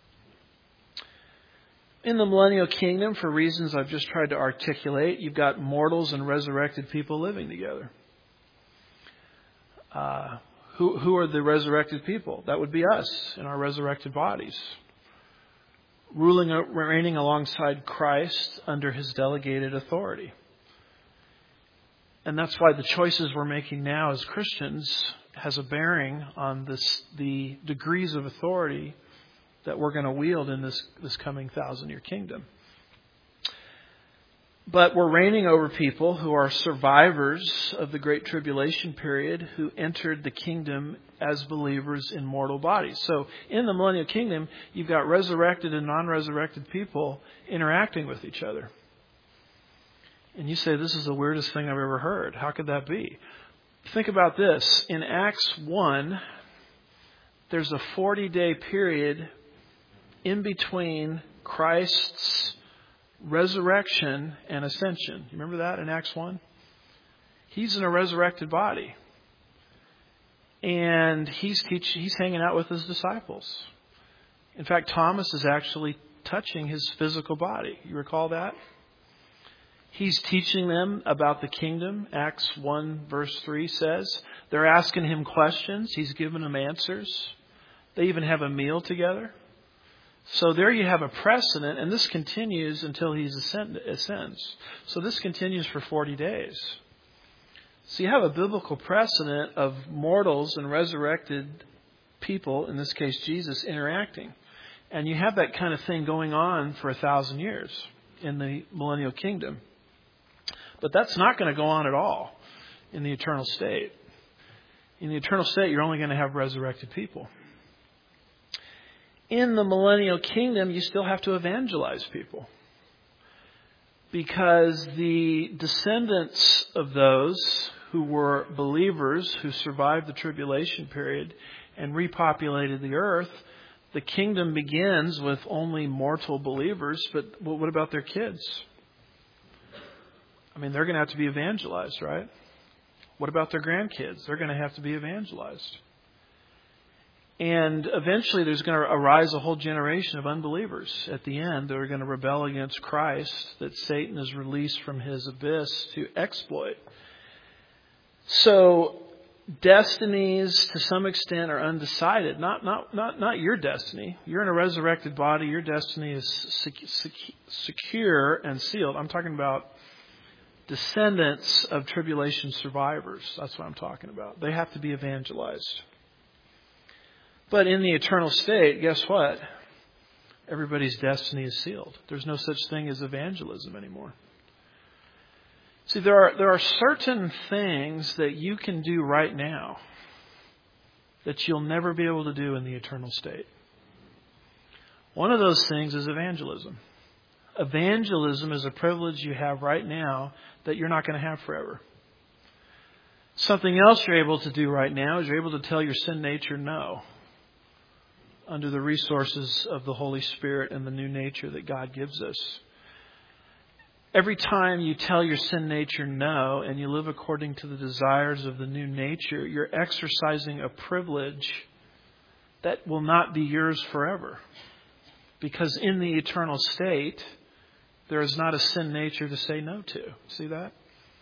In the millennial kingdom, for reasons I've just tried to articulate, you've got mortals and resurrected people living together. Who are the resurrected people? That would be us in our resurrected bodies, ruling and reigning alongside Christ under his delegated authority. And that's why the choices we're making now as Christians has a bearing on the degrees of authority that we're going to wield in this coming 1,000-year kingdom. But we're reigning over people who are survivors of the Great Tribulation period who entered the kingdom as believers in mortal bodies. So in the millennial kingdom, you've got resurrected and non-resurrected people interacting with each other. And you say, this is the weirdest thing I've ever heard. How could that be? Think about this. In Acts 1, there's a 40-day period in between Christ's resurrection and ascension. You remember that in Acts 1? He's in a resurrected body. And he's hanging out with his disciples. In fact, Thomas is actually touching his physical body. You recall that? He's teaching them about the kingdom. Acts 1 verse 3 says. They're asking him questions. He's giving them answers. They even have a meal together. So there you have a precedent, and this continues until he ascends. So this continues for 40 days. So you have a biblical precedent of mortals and resurrected people, in this case Jesus, interacting. And you have that kind of thing going on for 1,000 years in the millennial kingdom. But that's not going to go on at all in the eternal state. In the eternal state, you're only going to have resurrected people. In the millennial kingdom, you still have to evangelize people. Because the descendants of those who were believers who survived the tribulation period and repopulated the earth, the kingdom begins with only mortal believers, but what about their kids? I mean, they're going to have to be evangelized, right? What about their grandkids? They're going to have to be evangelized. And eventually there's going to arise a whole generation of unbelievers at the end that are going to rebel against Christ, that Satan is released from his abyss to exploit. So destinies to some extent are undecided. Not your destiny. You're in a resurrected body. Your destiny is secure and sealed. I'm talking about descendants of tribulation survivors. That's what I'm talking about. They have to be evangelized. But in the eternal state, guess what? Everybody's destiny is sealed. There's no such thing as evangelism anymore. See, there are certain things that you can do right now that you'll never be able to do in the eternal state. One of those things is evangelism. Evangelism is a privilege you have right now that you're not going to have forever. Something else you're able to do right now is you're able to tell your sin nature no, under the resources of the Holy Spirit and the new nature that God gives us. Every time you tell your sin nature no and you live according to the desires of the new nature, you're exercising a privilege that will not be yours forever. Because in the eternal state, there is not a sin nature to say no to. See that?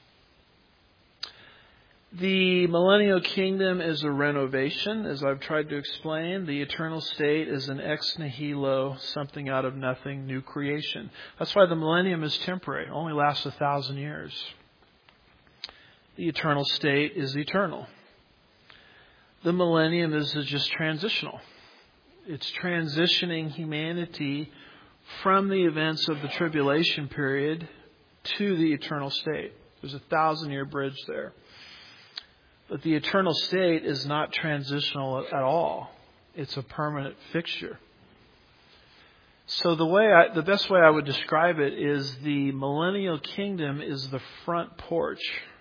The millennial kingdom is a renovation, as I've tried to explain. The eternal state is an ex nihilo, something out of nothing, new creation. That's why the millennium is temporary. It only lasts 1,000 years. The eternal state is eternal. The millennium is just transitional. It's transitioning humanity from the events of the tribulation period to the eternal state. There's a 1,000-year bridge there. But the eternal state is not transitional at all. It's a permanent fixture. So the best way I would describe it is the millennial kingdom is the front porch.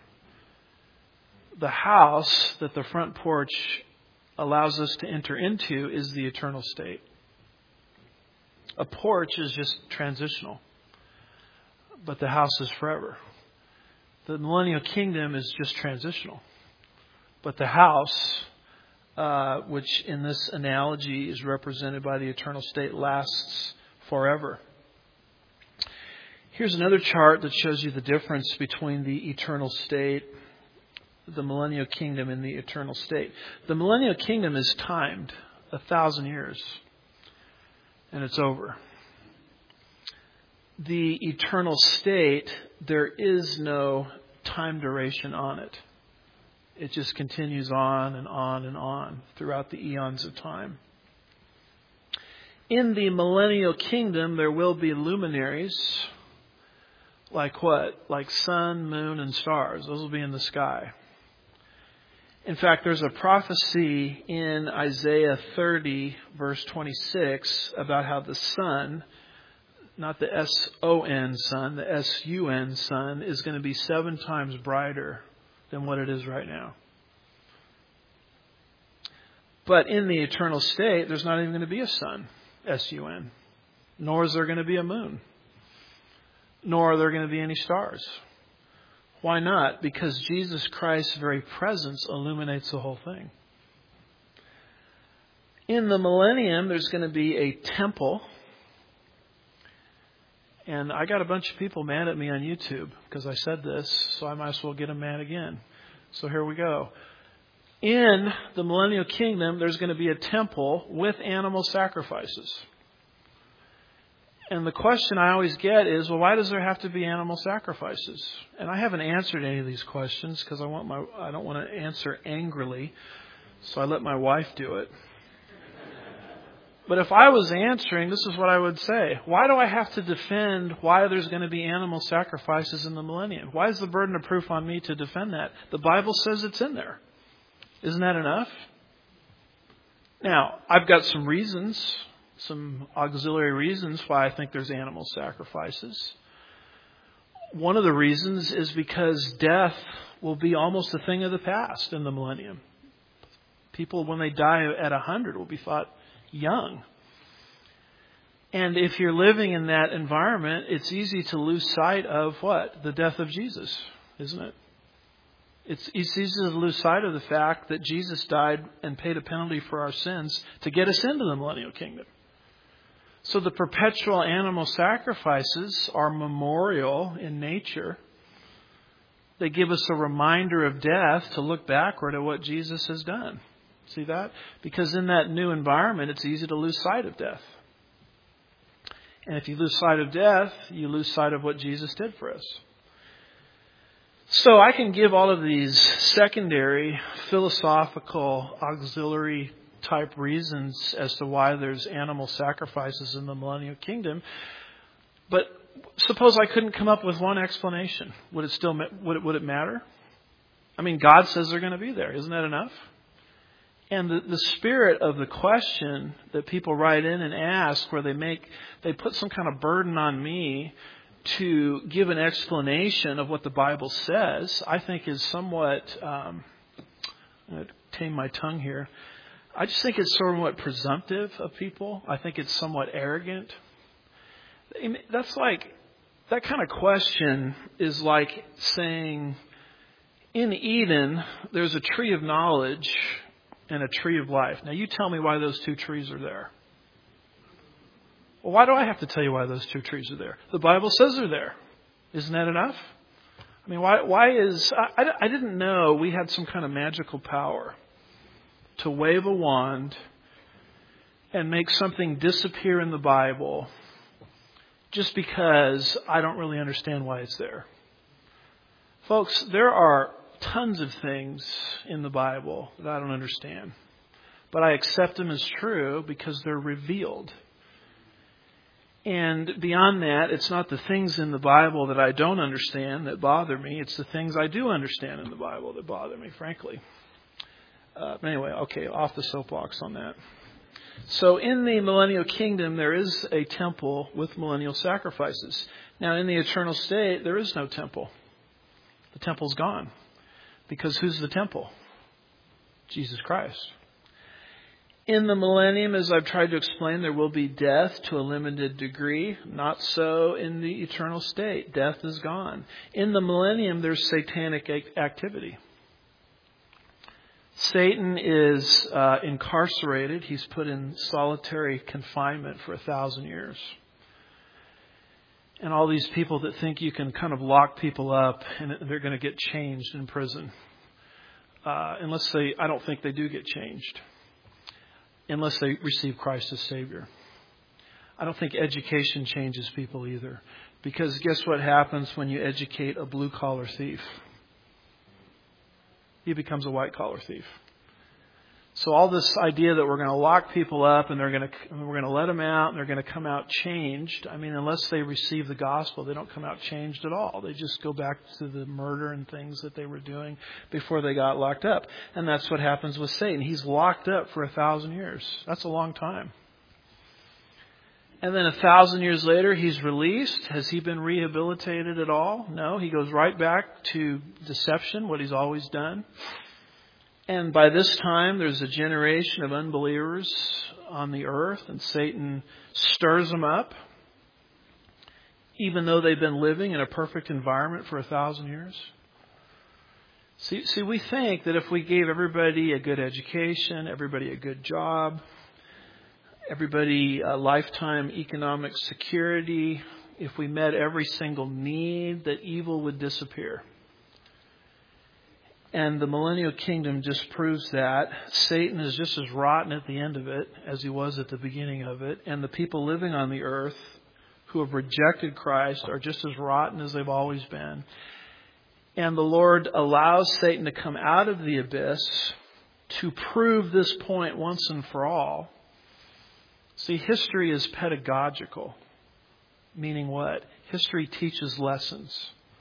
The house that the front porch allows us to enter into is the eternal state. A porch is just transitional, but the house is forever. The millennial kingdom is just transitional. But the house, which in this analogy is represented by the eternal state, lasts forever. Here's another chart that shows you the difference between the eternal state, the millennial kingdom, and the eternal state. The millennial kingdom is timed 1,000 years, and it's over. The eternal state, there is no time duration on it. It just continues on and on and on throughout the eons of time. In the millennial kingdom, there will be luminaries. Like what? Like sun, moon, and stars. Those will be in the sky. In fact, there's a prophecy in Isaiah 30, verse 26, about how the sun, not the S-O-N sun, the S-U-N sun, is going to be 7 times brighter than what it is right now. But in the eternal state, there's not even going to be a sun, S-U-N, nor is there going to be a moon, nor are there going to be any stars. Why not? Because Jesus Christ's very presence illuminates the whole thing. In the millennium, there's going to be a temple. And I got a bunch of people mad at me on YouTube because I said this, so I might as well get them mad again. So here we go. In the millennial kingdom, there's going to be a temple with animal sacrifices. And the question I always get is, well, why does there have to be animal sacrifices? And I haven't answered any of these questions because I don't want to answer angrily, so I let my wife do it. But if I was answering, this is what I would say. Why do I have to defend why there's going to be animal sacrifices in the millennium? Why is the burden of proof on me to defend that? The Bible says it's in there. Isn't that enough? Now, I've got some reasons, some auxiliary reasons why I think there's animal sacrifices. One of the reasons is because death will be almost a thing of the past in the millennium. People, when they die at 100, will be thought young. And if you're living in that environment, it's easy to lose sight of what? The death of Jesus, isn't it? It's easy to lose sight of the fact that Jesus died and paid a penalty for our sins to get us into the millennial kingdom. So the perpetual animal sacrifices are memorial in nature. They give us a reminder of death to look backward at what Jesus has done. See that? Because in that new environment, it's easy to lose sight of death. And if you lose sight of death, you lose sight of what Jesus did for us. So I can give all of these secondary, philosophical, auxiliary type reasons as to why there's animal sacrifices in the millennial kingdom. But suppose I couldn't come up with one explanation. Would it matter? I mean, God says they're going to be there. Isn't that enough? And the spirit of the question that people write in and ask, where they put some kind of burden on me to give an explanation of what the Bible says, I think is somewhat, I'm going to tame my tongue here. I just think it's somewhat presumptive of people. I think it's somewhat arrogant. That kind of question is like saying, in Eden, there's a tree of knowledge and a tree of life. Now you tell me why those two trees are there. Well, why do I have to tell you why those two trees are there? The Bible says they're there. Isn't that enough? I mean, I didn't know we had some kind of magical power to wave a wand and make something disappear in the Bible just because I don't really understand why it's there. Folks, there are tons of things in the Bible that I don't understand. But I accept them as true because they're revealed. And beyond that, it's not the things in the Bible that I don't understand that bother me. It's the things I do understand in the Bible that bother me, frankly. But anyway, okay, off the soapbox on that. So in the millennial kingdom, there is a temple with millennial sacrifices. Now, in the eternal state, there is no temple. The temple's gone. Because who's the temple? Jesus Christ. In the millennium, as I've tried to explain, there will be death to a limited degree. Not so in the eternal state. Death is gone. In the millennium, there's satanic activity. Satan is incarcerated. He's put in solitary confinement for 1,000 years. And all these people that think you can kind of lock people up and they're going to get changed in prison. I don't think they do get changed. Unless they receive Christ as Savior. I don't think education changes people either. Because guess what happens when you educate a blue-collar thief? he becomes a white-collar thief. So all this idea that we're going to lock people up and we're going to let them out and they're going to come out changed. I mean, unless they receive the gospel, they don't come out changed at all. They just go back to the murder and things that they were doing before they got locked up. And that's what happens with Satan. He's locked up for 1,000 years. That's a long time. And then 1,000 years later, he's released. Has he been rehabilitated at all? No. He goes right back to deception, what he's always done. And by this time, there's a generation of unbelievers on the earth, and Satan stirs them up, even though they've been living in a perfect environment for 1,000 years. See, we think that if we gave everybody a good education, everybody a good job, everybody a lifetime economic security, if we met every single need, that evil would disappear. And the millennial kingdom just proves that. Satan is just as rotten at the end of it as he was at the beginning of it. And the people living on the earth who have rejected Christ are just as rotten as they've always been. And the Lord allows Satan to come out of the abyss to prove this point once and for all. See, history is pedagogical. Meaning what? History teaches lessons.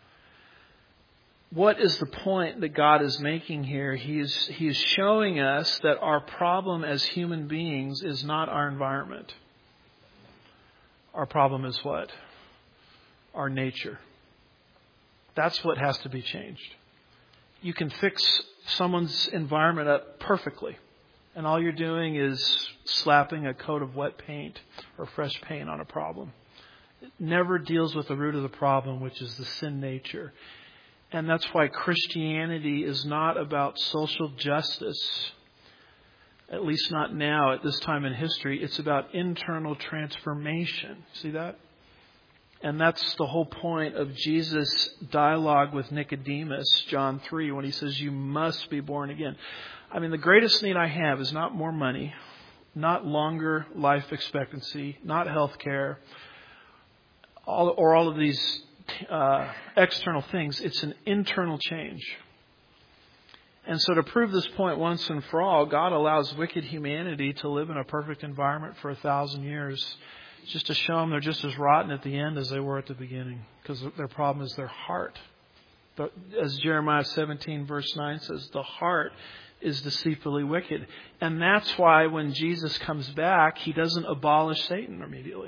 What is the point that God is making here? He is showing us that our problem as human beings is not our environment. Our problem is what? Our nature. That's what has to be changed. You can fix someone's environment up perfectly, and all you're doing is slapping a coat of wet paint or fresh paint on a problem. It never deals with the root of the problem, which is the sin nature. And that's why Christianity is not about social justice, at least not now at this time in history. It's about internal transformation. See that? And that's the whole point of Jesus' dialogue with Nicodemus, John 3, when he says, you must be born again. I mean, the greatest need I have is not more money, not longer life expectancy, not health care, all of these external things. It's an internal change. And so to prove this point once and for all, God allows wicked humanity to live in a perfect environment for 1,000 years, just to show them they're just as rotten at the end as they were at the beginning, because their problem is their heart. But as Jeremiah 17 verse 9 says, the heart is deceitfully wicked. And that's why when Jesus comes back, he doesn't abolish Satan immediately.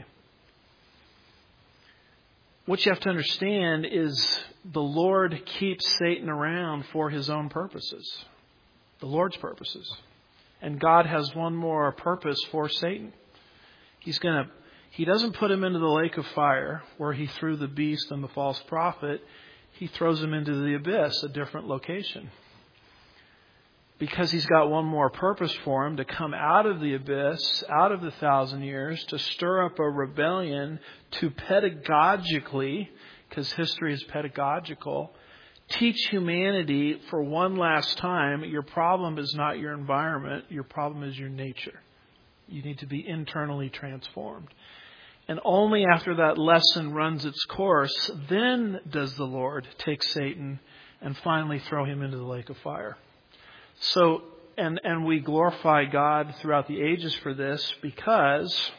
What you have to understand is the Lord keeps Satan around for his own purposes. The Lord's purposes. And God has one more purpose for Satan. He doesn't put him into the lake of fire where he threw the beast and the false prophet. He throws him into the abyss, a different location. Because he's got one more purpose for him, to come out of the abyss, out of the 1,000 years, to stir up a rebellion, to pedagogically, because history is pedagogical, teach humanity for one last time, your problem is not your environment, your problem is your nature. You need to be internally transformed. And only after that lesson runs its course, then does the Lord take Satan and finally throw him into the lake of fire. So, and we glorify God throughout the ages for this, because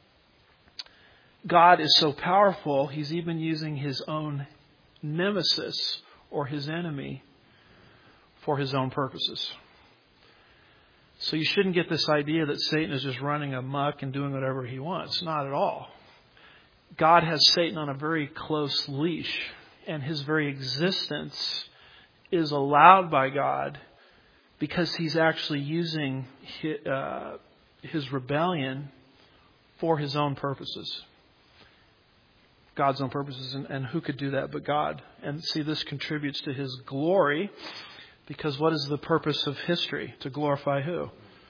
God is so powerful, he's even using his own nemesis or his enemy for his own purposes. So you shouldn't get this idea that Satan is just running amok and doing whatever he wants. Not at all. God has Satan on a very close leash, and his very existence is allowed by God because he's actually using his rebellion for his own purposes. God's own purposes. And who could do that but God? And see, this contributes to his glory, because what is the purpose of history? To glorify who?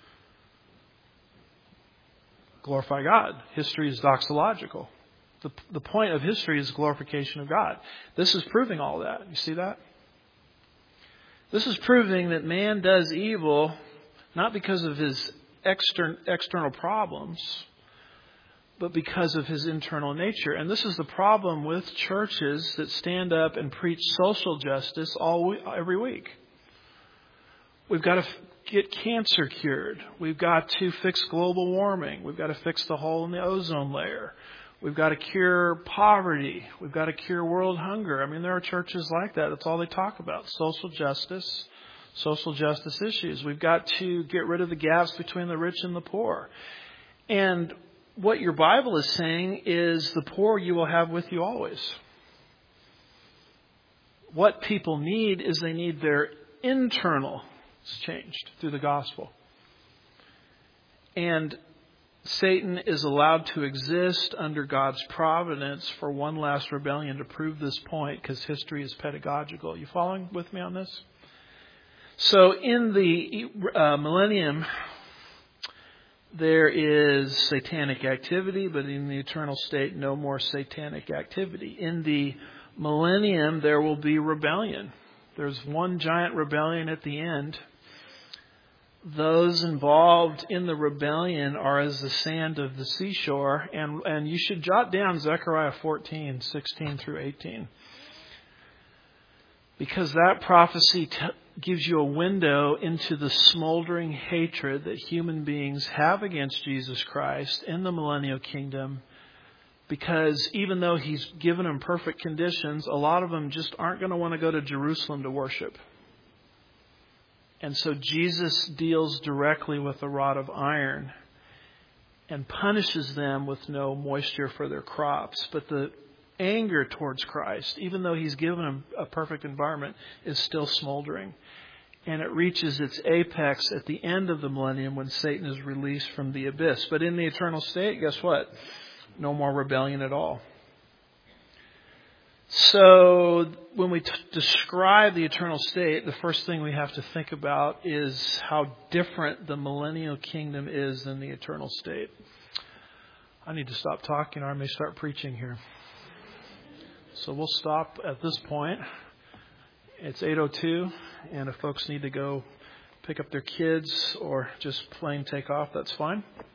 Glorify God. History is doxological. The point of history is glorification of God. This is proving all that. You see that? This is proving that man does evil not because of his external problems, but because of his internal nature. And this is the problem with churches that stand up and preach social justice every week. We've got to get cancer cured. We've got to fix global warming. We've got to fix the hole in the ozone layer. We've got to cure poverty. We've got to cure world hunger. I mean, there are churches like that. That's all they talk about. Social justice issues. We've got to get rid of the gaps between the rich and the poor. And what your Bible is saying is the poor you will have with you always. What people need is they need their internal changed through the gospel. And Satan is allowed to exist under God's providence for one last rebellion to prove this point, because history is pedagogical. You following with me on this? So in the millennium, there is satanic activity, but in the eternal state, no more satanic activity. In the millennium, there will be rebellion. There's one giant rebellion at the end. Those involved in the rebellion are as the sand of the seashore. And you should jot down Zechariah 14, 16 through 18. Because that prophecy gives you a window into the smoldering hatred that human beings have against Jesus Christ in the millennial kingdom. Because even though He's given them perfect conditions, a lot of them just aren't going to want to go to Jerusalem to worship. And so Jesus deals directly with a rod of iron and punishes them with no moisture for their crops. But the anger towards Christ, even though He's given them a perfect environment, is still smoldering. And it reaches its apex at the end of the millennium when Satan is released from the abyss. But in the eternal state, guess what? No more rebellion at all. So when we describe the eternal state, the first thing we have to think about is how different the millennial kingdom is than the eternal state. I need to stop talking or I may start preaching here. So we'll stop at this point. It's 8:02, and if folks need to go pick up their kids or just plain take off, that's fine.